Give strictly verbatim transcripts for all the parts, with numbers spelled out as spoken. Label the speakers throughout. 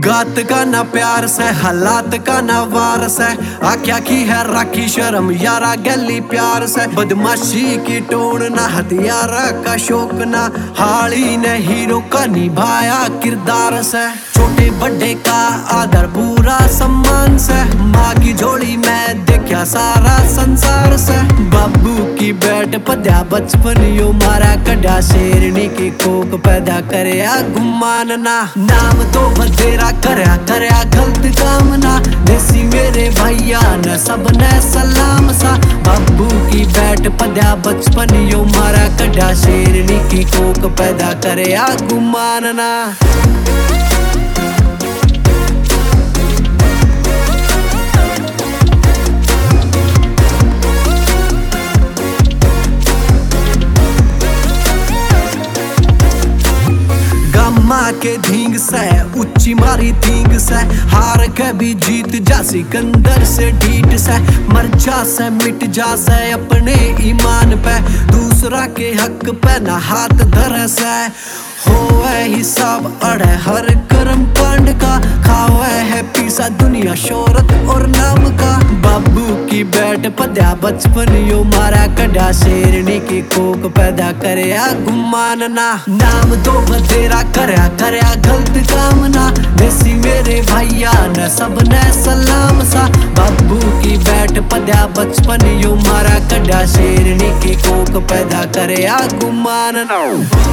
Speaker 1: गात का ना प्यार से हालात का ना वार से आख्या की है राखी शर्म यारा गली प्यार से बदमाशी की टोन ना हथियारा का शौक ना हाली ने हीरो का निभाया किरदार से छोटे बड़े का आदर पूरा सम्मान से माँ की झोली में देखा सारा संसार से बाबू की बैठ पद्या बचपन यो मारा कड़ा शेरनी की कोक पैदा करया गुमान ना नाम तो बतेरा करया करया गलत काम ना देसी मेरे भैया न सब ने सलाम सा बाबू की बैठ पद्या बचपन यो मारा कड़ा शेरनी की कोक पैदा करया गुमान ना। माँ के धींग से उच्ची मारी धींग से हार के भी जीत जा सिकंदर से ढीठ से मर जा से मिट जा से अपने ईमान पे दूसरा के हक पे ना हाथ धर से होवे हिसाब अड़े हर कर्म कांड का खावे है पीसा दुनिया शोहरत और नाम का बाबू की बैठ पद्या बचपन यो मारा कड़ा शेरनी की कोक पैदा करया गुमान ना नाम तो बतेरा करया करया गलत काम ना देसी मेरे भैया न सब ने सलाम सा बाबू की बैठ पद्या बचपन यो मारा कड़ा शेरनी की कोक पैदा करया गुमान ना।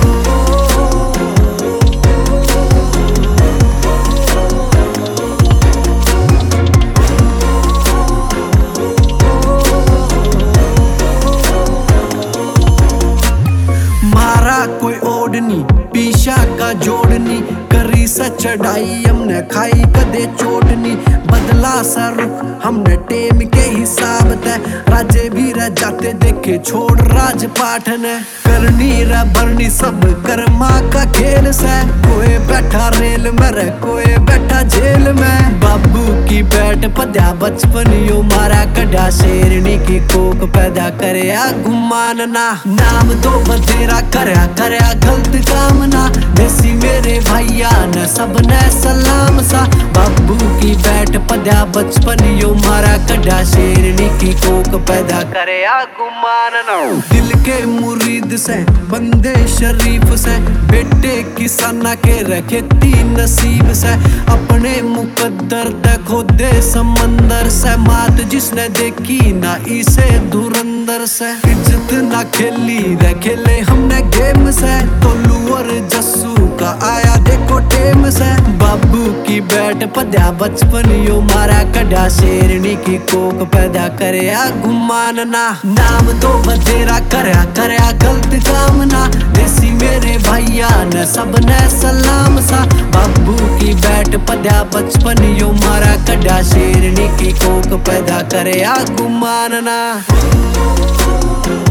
Speaker 1: कोई ओढ़नी पीछा का जोड़नी करी सा चढ़ाई हमने खाई कदे चोटनी बदला सा रुख हमने टेम के हिसाब तय राजे भी रह जाते देखे छोड़ राजपाठ ने करनी रा भरनी सब कर्मा का खेल से कोई बैठा रेल में रे कोई बैठा जेल में बाबू की बैठ पद्या बचपन यो मारा कड़ा शेरनी की कोक पैदा करया गुमान ना नाम तो बतेरा करया करया गलत काम ना देसी मेरे भैया न सब ने सलाम सा बाबू की बैठ पद्या बचपन यो मारा कड़ा शेरनी की कोक पैदा करया गुमान ना। दिल के मुरीद से बंदे शरीफ से बेटे किसाना के रखे तीन नसीब से अपने मुकद्दर देखो दे समंदर से मात जिसने देखी ना इसे धुरंदर से इज्जत ना खेली रे खेले हमने गेम से टोलू और जस्सू का आया देखो टेम से बाबू की बैठ पद्या बचपन यो मारा कड़ा शेरनी की कोक पैदा करया गुमान ना नाम तो बतेरा करया करया गलत काम ना देसी मेरे भैया न सब ने सलाम सा बाबू की बैठ पद्या बचपन यो मारा कड़ा शेरनी की कोक पैदा करया गुमान ना।